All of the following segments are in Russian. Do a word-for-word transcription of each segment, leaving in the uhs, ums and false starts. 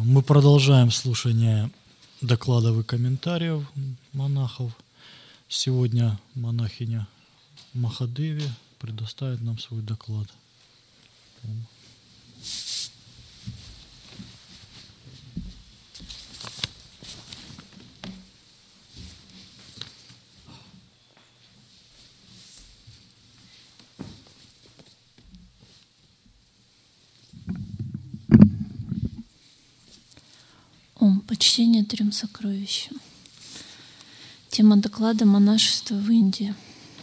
Мы продолжаем слушание докладов и комментариев монахов. Сегодня монахиня Махадеви предоставит нам свой доклад. Ом. Почтение трем сокровищам. Тема доклада «Монашество в Индии».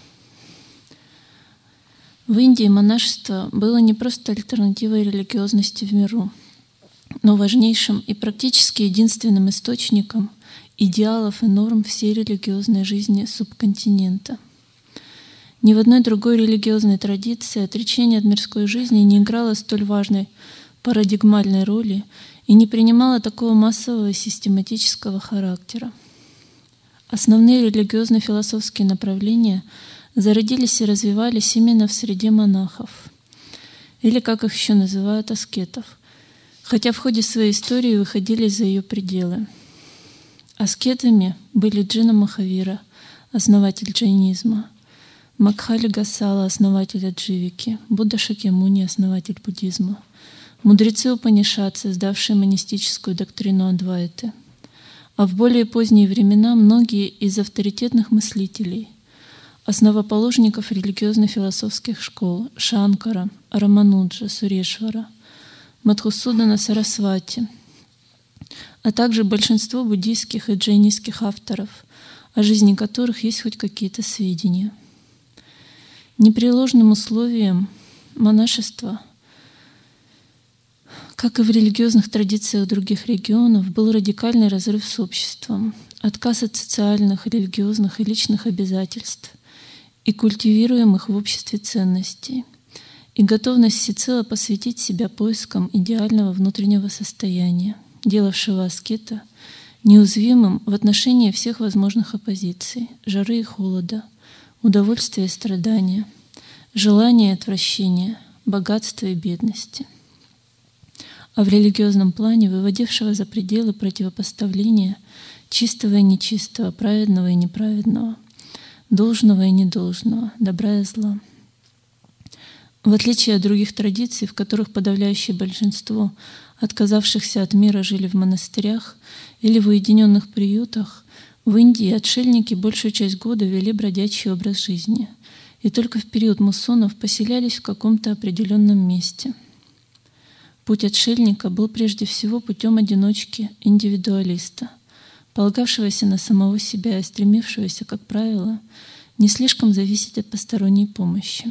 В Индии монашество было не просто альтернативой религиозности в миру, но важнейшим и практически единственным источником идеалов и норм всей религиозной жизни субконтинента. Ни в одной другой религиозной традиции отречение от мирской жизни не играло столь важной парадигмальной роли и не принимала такого массового и систематического характера. Основные религиозно-философские направления зародились и развивались именно в среде монахов, или, как их еще называют, аскетов, хотя в ходе своей истории выходили за ее пределы. Аскетами были Джина Махавира, основатель джайнизма, Макхали Гасала, основатель адживики, Будда Шакьямуни, основатель буддизма, мудрецы Упанишад, создавшие монистическую доктрину Адвайты. А в более поздние времена многие из авторитетных мыслителей, основоположников религиозно-философских школ Шанкара, Рамануджа, Сурешвара, Мадхусудана Сарасвати, а также большинство буддийских и джайнистских авторов, о жизни которых есть хоть какие-то сведения. Непреложным условием монашества, как и в религиозных традициях других регионов, был радикальный разрыв с обществом, отказ от социальных, религиозных и личных обязательств и культивируемых в обществе ценностей, и готовность всецело посвятить себя поискам идеального внутреннего состояния, делавшего аскета неуязвимым в отношении всех возможных оппозиций, жары и холода, удовольствия и страдания, желания и отвращения, богатства и бедности. А в религиозном плане выводившего за пределы противопоставления чистого и нечистого, праведного и неправедного, должного и недолжного, добра и зла. В отличие от других традиций, в которых подавляющее большинство отказавшихся от мира жили в монастырях или в уединенных приютах, в Индии отшельники большую часть года вели бродячий образ жизни и только в период муссонов поселялись в каком-то определенном месте. Путь отшельника был прежде всего путем одиночки, индивидуалиста, полагавшегося на самого себя и стремившегося, как правило, не слишком зависеть от посторонней помощи.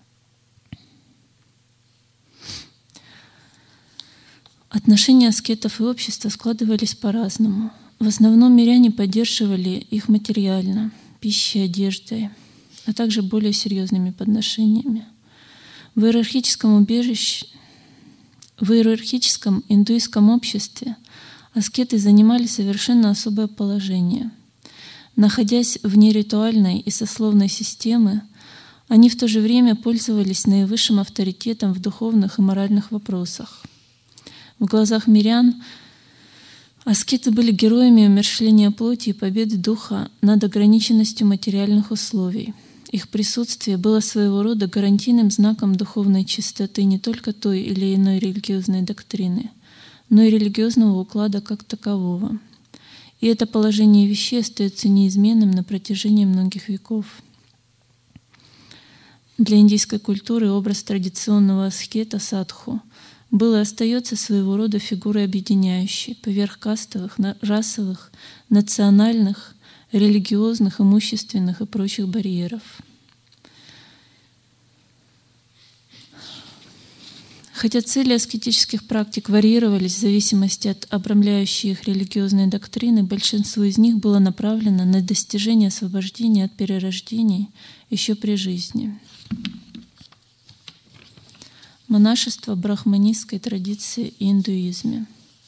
Отношения аскетов и общества складывались по-разному. В основном миряне поддерживали их материально, пищей, одеждой, а также более серьезными подношениями. В иерархическом убежище В иерархическом индуистском обществе аскеты занимали совершенно особое положение. Находясь вне ритуальной и сословной системы, они в то же время пользовались наивысшим авторитетом в духовных и моральных вопросах. В глазах мирян аскеты были героями умерщвления плоти и победы духа над ограниченностью материальных условий. Их присутствие было своего рода гарантийным знаком духовной чистоты не только той или иной религиозной доктрины, но и религиозного уклада как такового. И это положение вещей остается неизменным на протяжении многих веков. Для индийской культуры образ традиционного аскета садху был и остается своего рода фигурой объединяющей поверх кастовых, расовых, национальных, религиозных, имущественных и прочих барьеров. Хотя цели аскетических практик варьировались в зависимости от обрамляющей их религиозной доктрины, большинство из них было направлено на достижение освобождения от перерождений еще при жизни. Монашество в брахманистской традиции и индуизме.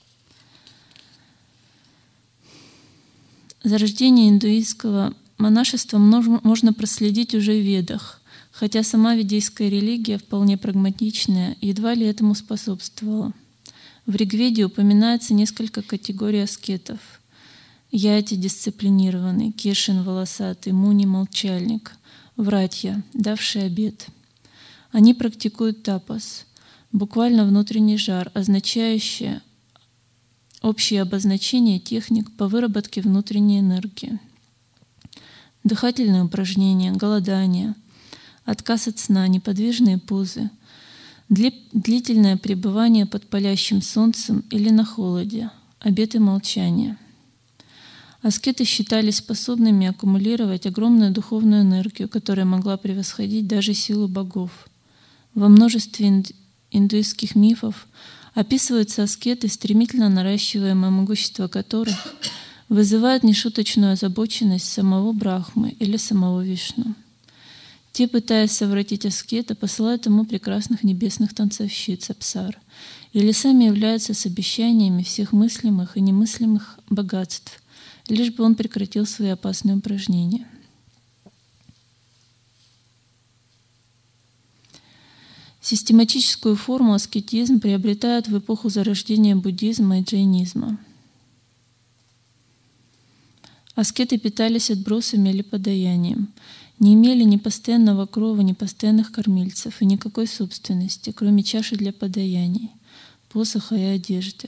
Зарождение индуистского монашества можно проследить уже в Ведах, хотя сама ведийская религия, вполне прагматичная, едва ли этому способствовала. В Ригведе упоминается несколько категорий аскетов. Яти дисциплинированный, Кешин волосатый, Муни молчальник, вратья, давшие обет. Они практикуют тапас, буквально внутренний жар, означающий общее обозначение техник по выработке внутренней энергии. Дыхательные упражнения, голодание, отказ от сна, неподвижные позы, длительное пребывание под палящим солнцем или на холоде, обеты молчания. Аскеты считались способными аккумулировать огромную духовную энергию, которая могла превосходить даже силу богов. Во множестве индуистских мифов описываются аскеты, стремительно наращиваемое могущество которых вызывает нешуточную озабоченность самого Брахмы или самого Вишну. Те, пытаясь совратить аскета, посылают ему прекрасных небесных танцовщиц, апсар, или сами являются с обещаниями всех мыслимых и немыслимых богатств, лишь бы он прекратил свои опасные упражнения. Систематическую форму аскетизм приобретает в эпоху зарождения буддизма и джайнизма. Аскеты питались отбросами или подаянием, не имели ни постоянного крова, ни постоянных кормильцев и никакой собственности, кроме чаши для подаяний, посоха и одежды.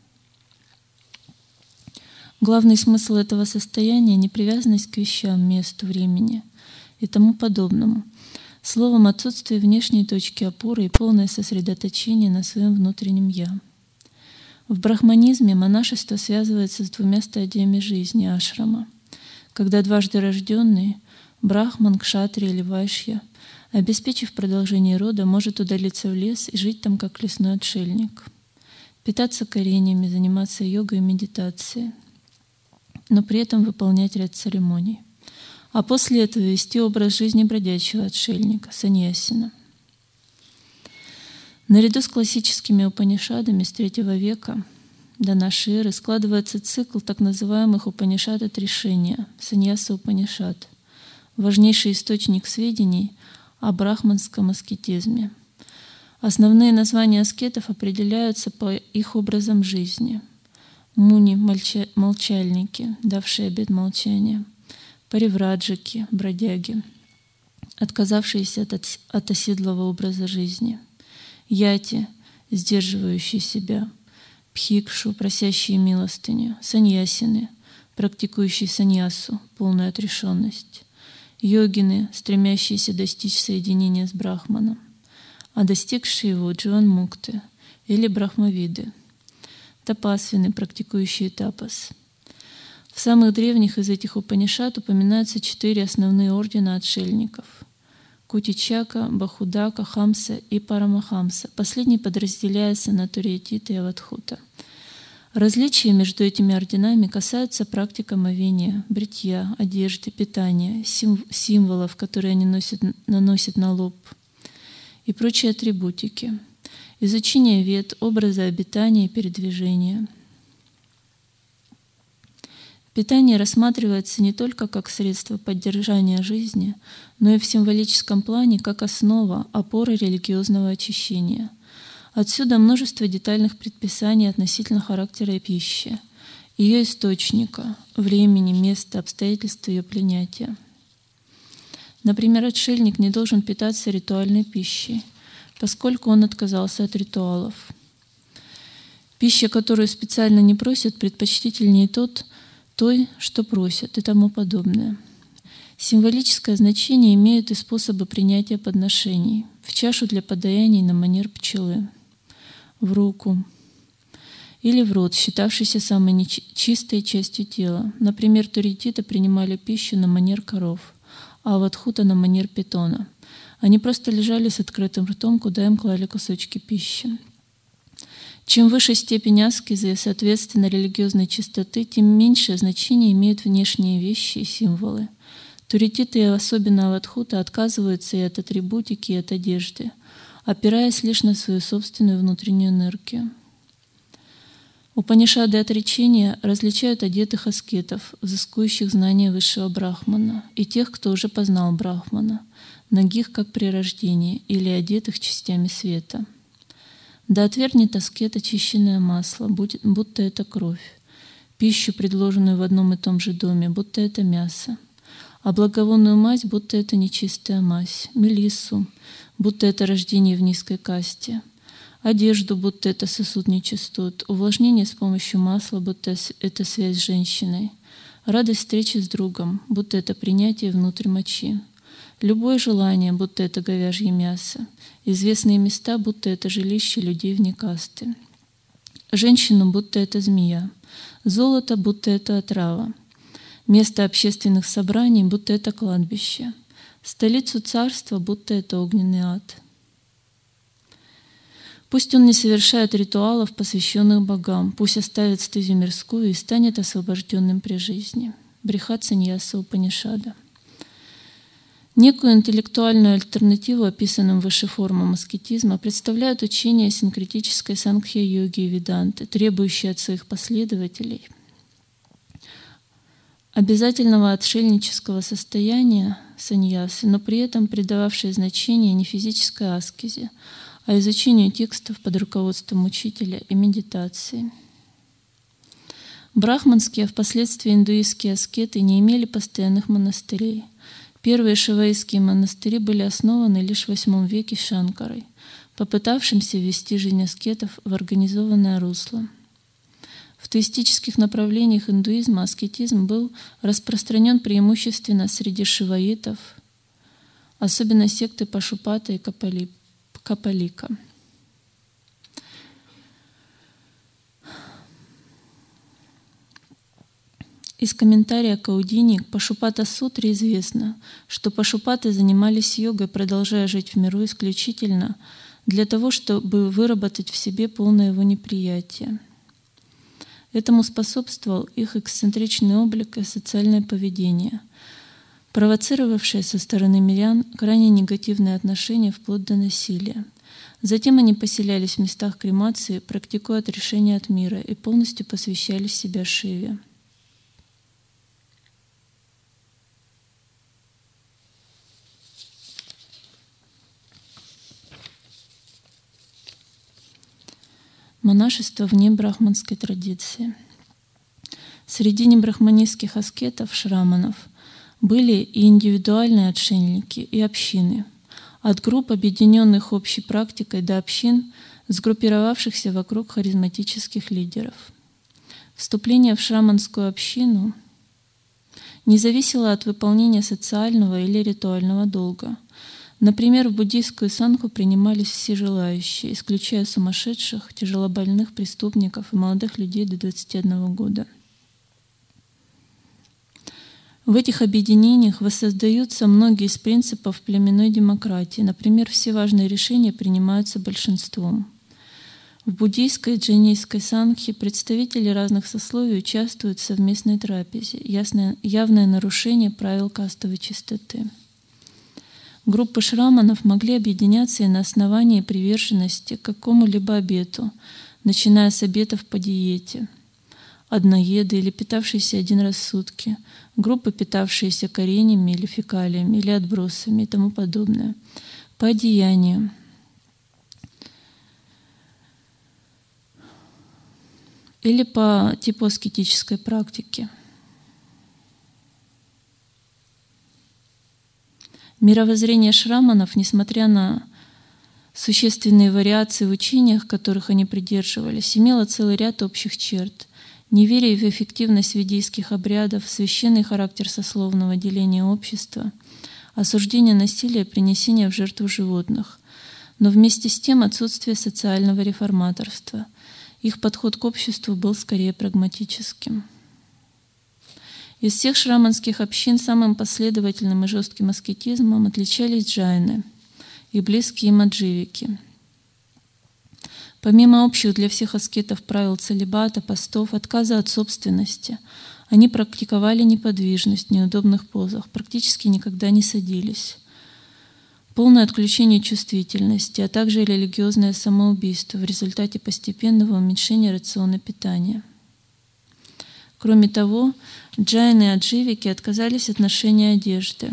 Главный смысл этого состояния — непривязанность к вещам, месту, времени и тому подобному. Словом, отсутствие внешней точки опоры и полное сосредоточение на своем внутреннем «я». В брахманизме монашество связывается с двумя стадиями жизни ашрама, когда дважды рожденный брахман, кшатри или вайшья, обеспечив продолжение рода, может удалиться в лес и жить там как лесной отшельник, питаться кореньями, заниматься йогой и медитацией, но при этом выполнять ряд церемоний. А после этого вести образ жизни бродячего отшельника, саньясина. Наряду с классическими упанишадами с третьего века до нашей эры складывается цикл так называемых упанишад отрешения, саньяса Упанишад, важнейший источник сведений о брахманском аскетизме. Основные названия аскетов определяются по их образам жизни. Муни — молчальники, давшие обет молчания, паривраджики — бродяги, отказавшиеся от, от оседлого образа жизни, яти — сдерживающие себя, пхикшу — просящие милостыню, саньясины — практикующие саньясу, полную отрешенность, йогины, стремящиеся достичь соединения с Брахманом, а достигшие его — дживан-мукты или брахмавиды, тапасвины, практикующие тапас. В самых древних из этих упанишад упоминаются четыре основные ордена отшельников — Кутичака, Бахудака, Хамса и Парамахамса. Последний подразделяется на Туриятита и Авадхута. Различия между этими орденами касаются практик омовения, бритья, одежды, питания, сим- символов, которые они носят, наносят на лоб, и прочие атрибутики, изучения вед, образа обитания и передвижения. Питание рассматривается не только как средство поддержания жизни, но и в символическом плане как основа, опора религиозного очищения. Отсюда множество детальных предписаний относительно характера пищи, ее источника, времени, места, обстоятельств ее принятия. Например, отшельник не должен питаться ритуальной пищей, поскольку он отказался от ритуалов. Пища, которую специально не просят, предпочтительнее тот, той, что просят, и тому подобное. Символическое значение имеют и способы принятия подношений. В чашу для подаяний на манер пчелы, в руку или в рот, считавшийся самой нечистой частью тела. Например, турититы принимали пищу на манер коров, а авадхута на манер питона. Они просто лежали с открытым ртом, куда им клали кусочки пищи. Чем выше степень аскезы и, соответственно, религиозной чистоты, тем меньшее значение имеют внешние вещи и символы. Турититы, и особенно авадхута, отказываются и от атрибутики, и от одежды, опираясь лишь на свою собственную внутреннюю энергию. Упанишады отречения различают одетых аскетов, взыскующих знания высшего брахмана, и тех, кто уже познал брахмана, нагих как при рождении или одетых частями света. Да отвергнет аскет очищенное масло, будто это кровь, пищу, предложенную в одном и том же доме, будто это мясо, а благовонную мазь, будто это нечистая мазь, мелиссу, будто это рождение в низкой касте, одежду, будто это сосуд нечистот, увлажнение с помощью масла, будто это связь с женщиной, радость встречи с другом, будто это принятие внутрь мочи, любое желание, будто это говяжье мясо, известные места, будто это жилище людей вне касты, женщину, будто это змея, золото, будто это отрава, место общественных собраний, будто это кладбище, столицу царства, будто это огненный ад. Пусть он не совершает ритуалов, посвященных богам, пусть оставит стезю мирскую и станет освобожденным при жизни. Брихат Саньяса Упанишада. Некую интеллектуальную альтернативу описанным выше формам аскетизма представляют учения синкретической санкхья-йоги и веданты, требующие от своих последователей обязательного отшельнического состояния саньясы, но при этом придававшие значение не физической аскезе, а изучению текстов под руководством учителя и медитации. Брахманские, а впоследствии индуистские аскеты не имели постоянных монастырей. Первые шиваистские монастыри были основаны лишь в восьмом веке Шанкарой, попытавшимся ввести жизнь аскетов в организованное русло. В теистических направлениях индуизма аскетизм был распространен преимущественно среди шиваитов, особенно секты Пашупата и Капалика. Из комментария Каудини к Пашупата-сутре известно, что пашупаты занимались йогой, продолжая жить в миру исключительно для того, чтобы выработать в себе полное его неприятие. Этому способствовал их эксцентричный облик и социальное поведение, провоцировавшее со стороны мирян крайне негативные отношения вплоть до насилия. Затем они поселялись в местах кремации, практикуя отрешение от мира, и полностью посвящали себя Шиве. Монашество вне брахманской традиции. Среди небрахманистских аскетов, шраманов, были и индивидуальные отшельники, и общины, от групп, объединенных общей практикой, до общин, сгруппировавшихся вокруг харизматических лидеров. Вступление в шраманскую общину не зависело от выполнения социального или ритуального долга. Например, в буддийскую сангху принимались все желающие, исключая сумасшедших, тяжелобольных, преступников и молодых людей до двадцати одного года. В этих объединениях воссоздаются многие из принципов племенной демократии. Например, все важные решения принимаются большинством. В буддийской и джайнистской сангхе представители разных сословий участвуют в совместной трапезе, ясное, явное нарушение правил кастовой чистоты. Группы шраманов могли объединяться и на основании приверженности к какому-либо обету, начиная с обетов по диете, одноеды или питавшиеся один раз в сутки, группы, питавшиеся коренями или фекалиями, или отбросами и тому подобное, по одеянию, или по типу аскетической практики. Мировоззрение шраманов, несмотря на существенные вариации в учениях, которых они придерживались, имело целый ряд общих черт. Неверие в эффективность ведийских обрядов, священный характер сословного деления общества, осуждение насилия и принесение в жертву животных, но вместе с тем отсутствие социального реформаторства. Их подход к обществу был скорее прагматическим. Из всех шраманских общин самым последовательным и жестким аскетизмом отличались джайны и близкие им адживики. Помимо общих для всех аскетов правил целибата, постов, отказа от собственности, они практиковали неподвижность в неудобных позах, практически никогда не садились. Полное отключение чувствительности, а также религиозное самоубийство в результате постепенного уменьшения рациона питания. Кроме того, джайны и адживики отказались от ношения одежды.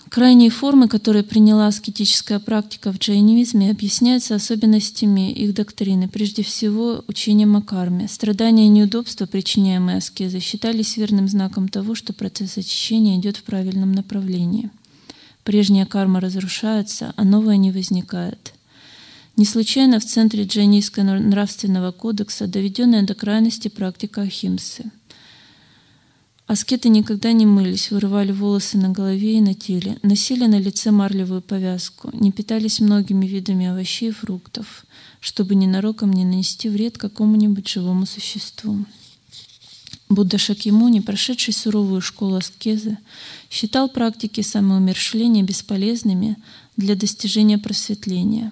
Крайние формы, которые приняла аскетическая практика в джайнизме, объясняются особенностями их доктрины, прежде всего учением о карме. Страдания и неудобства, причиняемые аскезой, считались верным знаком того, что процесс очищения идет в правильном направлении. Прежняя карма разрушается, а новая не возникает. Не случайно в центре джайнистского нравственного кодекса доведенная до крайности практика ахимсы. Аскеты никогда не мылись, вырывали волосы на голове и на теле, носили на лице марлевую повязку, не питались многими видами овощей и фруктов, чтобы ненароком не нанести вред какому-нибудь живому существу. Будда Шакьямуни, прошедший суровую школу аскезы, считал практики самоумерщвления бесполезными для достижения просветления.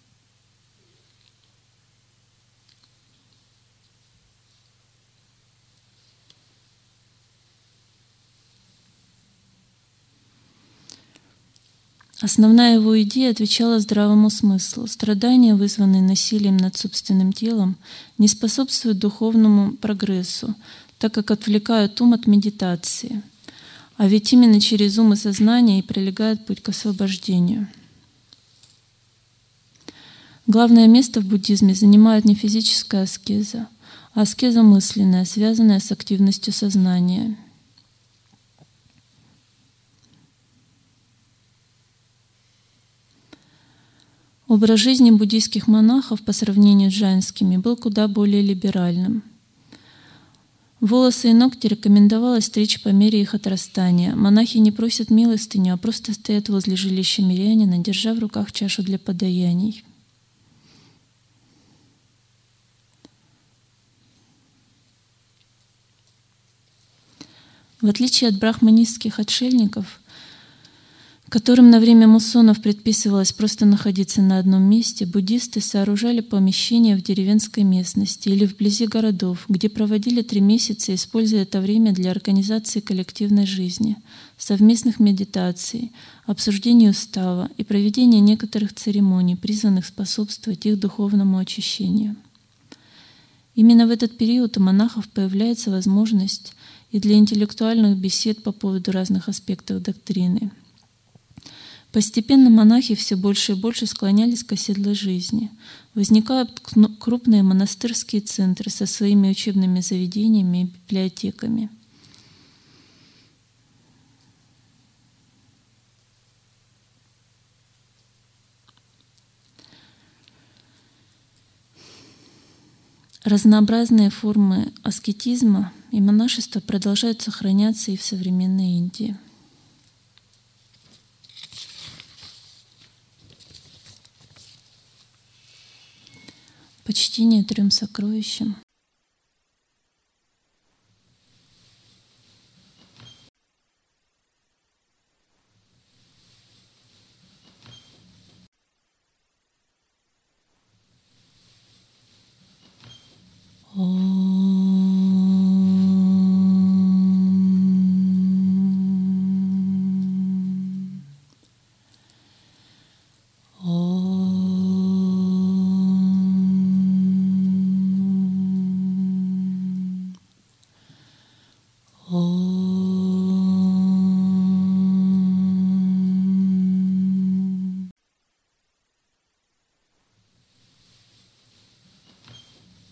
Основная его идея отвечала здравому смыслу. Страдания, вызванные насилием над собственным телом, не способствуют духовному прогрессу, так как отвлекают ум от медитации. А ведь именно через ум и сознание и пролегает путь к освобождению. Главное место в буддизме занимает не физическая аскеза, а аскеза мысленная, связанная с активностью сознания. Образ жизни буддийских монахов по сравнению с джайнскими был куда более либеральным. Волосы и ногти рекомендовалось стричь по мере их отрастания. Монахи не просят милостыню, а просто стоят возле жилища мирянина, держа в руках чашу для подаяний. В отличие от брахманистских отшельников, которым на время муссонов предписывалось просто находиться на одном месте, буддисты сооружали помещения в деревенской местности или вблизи городов, где проводили три месяца, используя это время для организации коллективной жизни, совместных медитаций, обсуждения устава и проведения некоторых церемоний, призванных способствовать их духовному очищению. Именно в этот период у монахов появляется возможность и для интеллектуальных бесед по поводу разных аспектов доктрины. Постепенно монахи все больше и больше склонялись к оседлой жизни. Возникают крупные монастырские центры со своими учебными заведениями и библиотеками. Разнообразные формы аскетизма и монашества продолжают сохраняться и в современной Индии. Почтение трем сокровищам.